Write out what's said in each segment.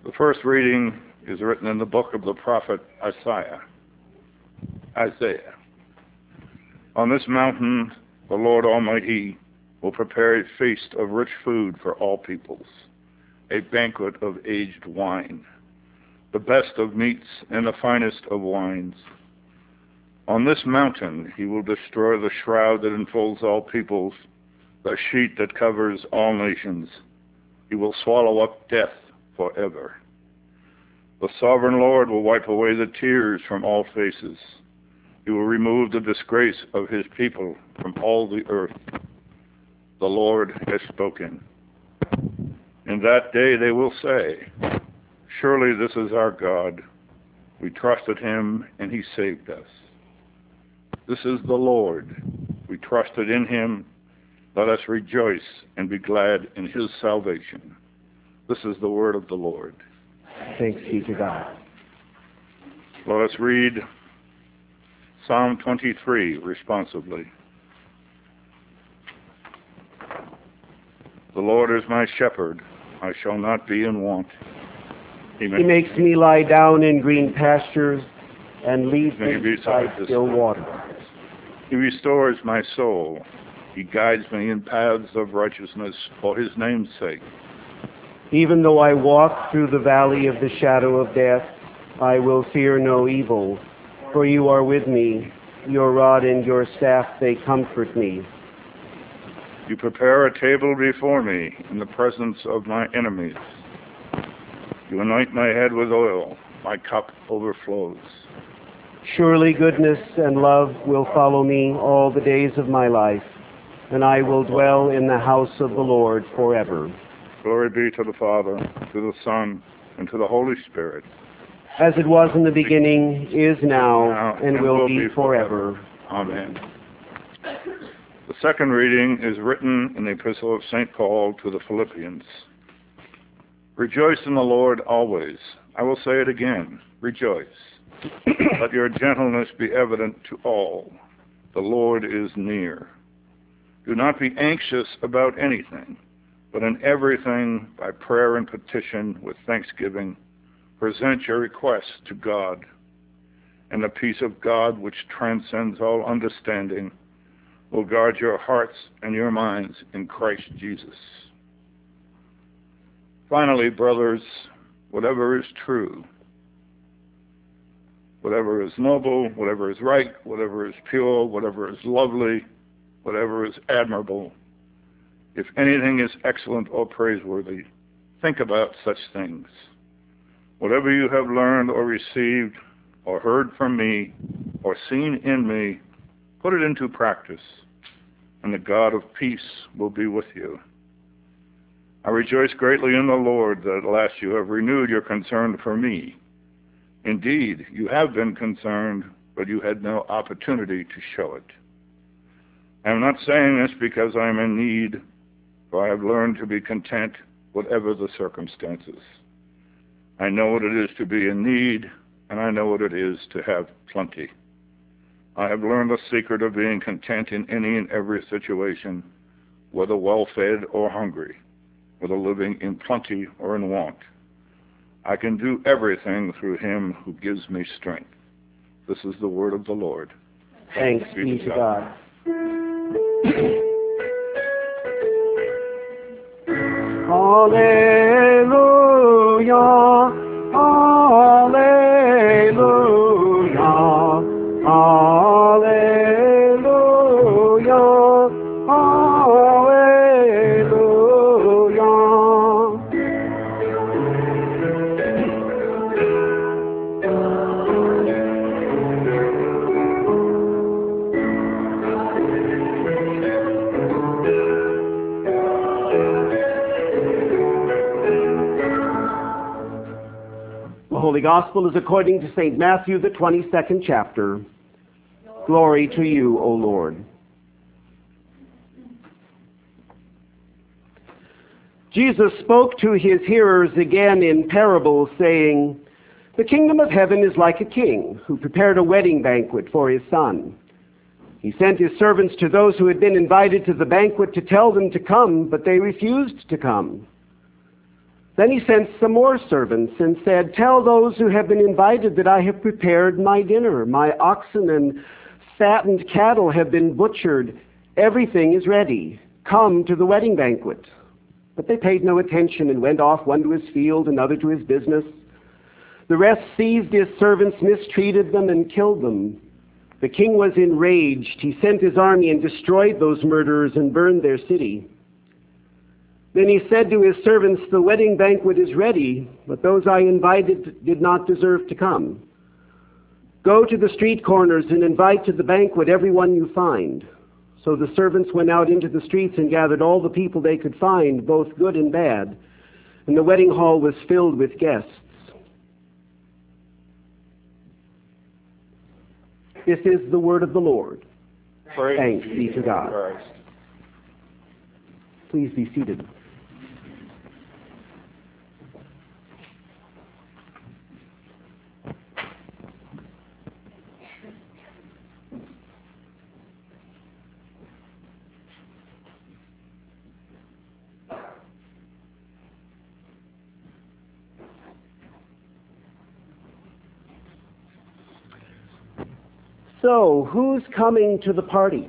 The first reading is written in the book of the prophet Isaiah. On this mountain, the Lord Almighty will prepare a feast of rich food for all peoples, a banquet of aged wine, the best of meats and the finest of wines. On this mountain he will destroy the shroud that enfolds all peoples, the sheet that covers all nations. He will swallow up death forever. The sovereign Lord will wipe away the tears from all faces. He will remove the disgrace of his people from all the earth. The Lord has spoken. In that day they will say, surely this is our God. We trusted him and he saved us. This is the Lord. We trusted in him. Let us rejoice and be glad in his salvation. This is the word of the Lord. Thanks be to God. Let us read Psalm 23 responsively. The Lord is my shepherd. I shall not be in want. He makes me lie down in green pastures and leads me beside still waters. He restores my soul. He guides me in paths of righteousness for his name's sake. Even though I walk through the valley of the shadow of death, I will fear no evil, for you are with me. Your rod and your staff, they comfort me. You prepare a table before me in the presence of my enemies. You anoint my head with oil. My cup overflows. Surely goodness and love will follow me all the days of my life, and I will dwell in the house of the Lord forever. Glory be to the Father, to the Son, and to the Holy Spirit. As it was in the beginning, is now, and will be forever. Amen. The second reading is written in the Epistle of St. Paul to the Philippians. Rejoice in the Lord always. I will say it again, rejoice. Let your gentleness be evident to all. The Lord is near. Do not be anxious about anything, but in everything, by prayer and petition with thanksgiving, present your requests to God. And the peace of God, which transcends all understanding, will guard your hearts and your minds in Christ Jesus. Finally, brothers, whatever is true, whatever is noble, whatever is right, whatever is pure, whatever is lovely, whatever is admirable, if anything is excellent or praiseworthy, think about such things. Whatever you have learned or received or heard from me or seen in me, put it into practice, and the God of peace will be with you. I rejoice greatly in the Lord that at last you have renewed your concern for me. Indeed, you have been concerned, but you had no opportunity to show it. I am not saying this because I am in need, for I have learned to be content whatever the circumstances. I know what it is to be in need, and I know what it is to have plenty. I have learned the secret of being content in any and every situation, whether well-fed or hungry, whether living in plenty or in want. I can do everything through him who gives me strength. This is the word of the Lord. Thanks be to God. Hallelujah, hallelujah, hallelujah, The Holy Gospel is according to St. Matthew, the 22nd chapter. Glory to you, O Lord. Jesus spoke to his hearers again in parables, saying, "The kingdom of heaven is like a king who prepared a wedding banquet for his son. He sent his servants to those who had been invited to the banquet to tell them to come, but they refused to come. Then he sent some more servants and said, "Tell those who have been invited that I have prepared my dinner. My oxen and fattened cattle have been butchered. Everything is ready. Come to the wedding banquet." But they paid no attention and went off, one to his field, another to his business. The rest seized his servants, mistreated them, and killed them. The king was enraged. He sent his army and destroyed those murderers and burned their city. Then he said to his servants, "The wedding banquet is ready, but those I invited did not deserve to come. Go to the street corners and invite to the banquet everyone you find." So the servants went out into the streets and gathered all the people they could find, both good and bad, and the wedding hall was filled with guests. This is the word of the Lord. Thanks be to God. Christ. Please be seated. So, who's coming to the party?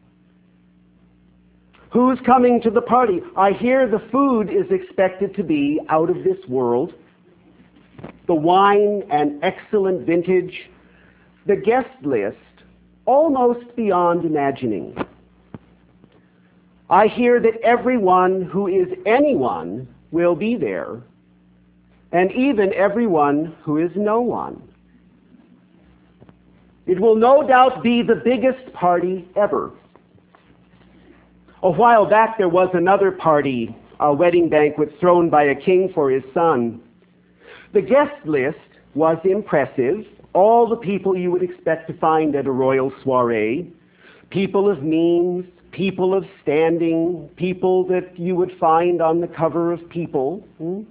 Who's coming to the party? I hear the food is expected to be out of this world. The wine an excellent vintage. The guest list almost beyond imagining. I hear that everyone who is anyone will be there, and even everyone who is no one. It will no doubt be the biggest party ever. A while back there was another party, a wedding banquet thrown by a king for his son. The guest list was impressive. All the people you would expect to find at a royal soiree. People of means, people of standing, people that you would find on the cover of People.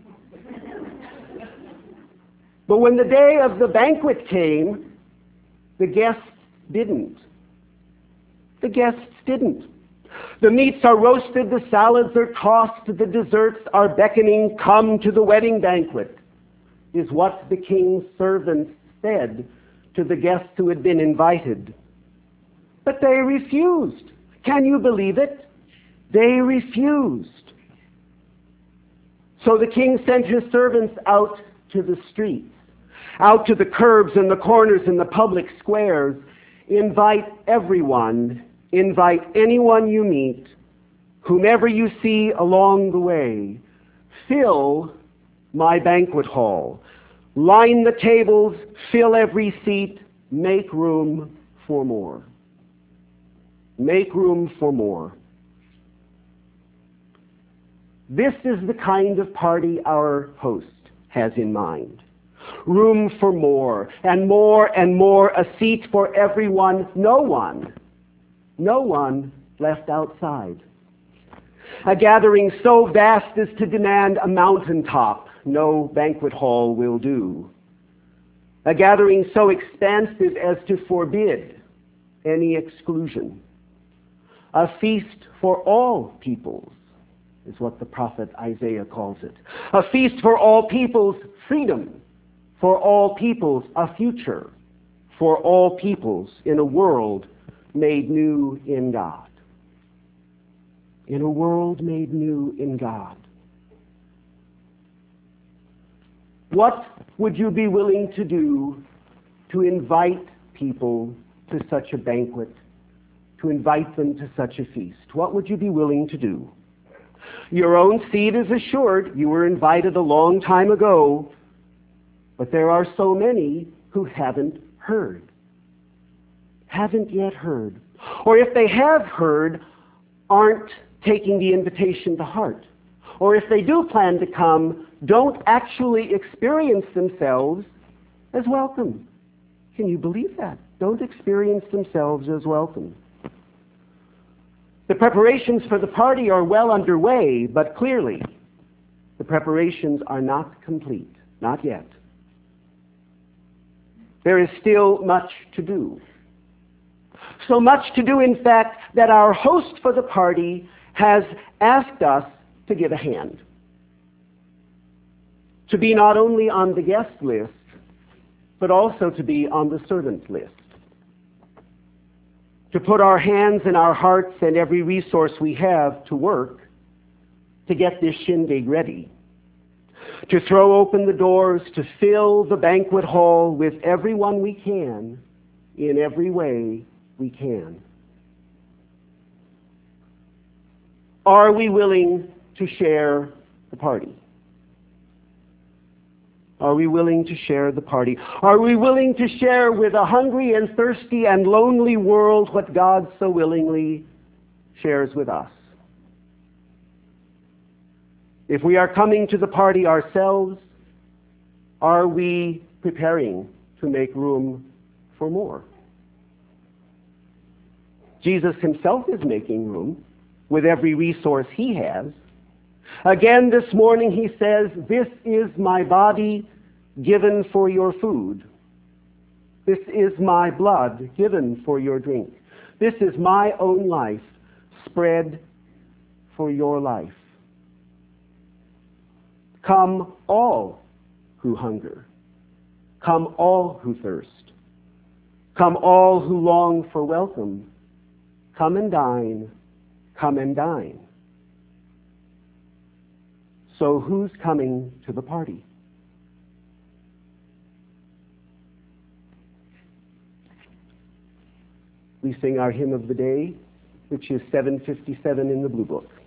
But when the day of the banquet came, the guests didn't. The guests didn't. The meats are roasted, the salads are tossed, the desserts are beckoning. Come to the wedding banquet, is what the king's servants said to the guests who had been invited. But they refused. Can you believe it? They refused. So the king sent his servants out to the streets, out to the curbs and the corners and the public squares. Invite everyone. Invite anyone you meet, whomever you see along the way. Fill my banquet hall. Line the tables, fill every seat, make room for more. Make room for more. This is the kind of party our host has in mind. Room for more and more and more, a seat for everyone, no one left outside. A gathering so vast as to demand a mountaintop, no banquet hall will do. A gathering so expansive as to forbid any exclusion. A feast for all peoples is what the prophet Isaiah calls it. A feast for all peoples, freedom. For all peoples, a future. For all peoples in a world made new in God. In a world made new in God. What would you be willing to do to invite people to such a banquet, to invite them to such a feast? What would you be willing to do? Your own seat is assured. You were invited a long time ago, but there are so many who haven't heard. Haven't yet heard. Or if they have heard, aren't taking the invitation to heart. Or if they do plan to come, don't actually experience themselves as welcome. Can you believe that? Don't experience themselves as welcome. The preparations for the party are well underway, but clearly the preparations are not complete. Not yet. There is still much to do. So much to do, in fact, that our host for the party has asked us to give a hand. to be not only on the guest list, but also to be on the servant list. To put our hands and our hearts and every resource we have to work to get this shindig ready. To throw open the doors, to fill the banquet hall with everyone we can, in every way we can. Are we willing to share the party? Are we willing to share the party? Are we willing to share with a hungry and thirsty and lonely world what God so willingly shares with us? If we are coming to the party ourselves, are we preparing to make room for more? Jesus himself is making room with every resource he has. Again this morning he says, "This is my body given for your food. This is my blood given for your drink. This is my own life spread for your life. Come all who hunger. Come all who thirst. Come all who long for welcome. Come and dine. Come and dine." So who's coming to the party? We sing our hymn of the day, which is 757 in the Blue Book.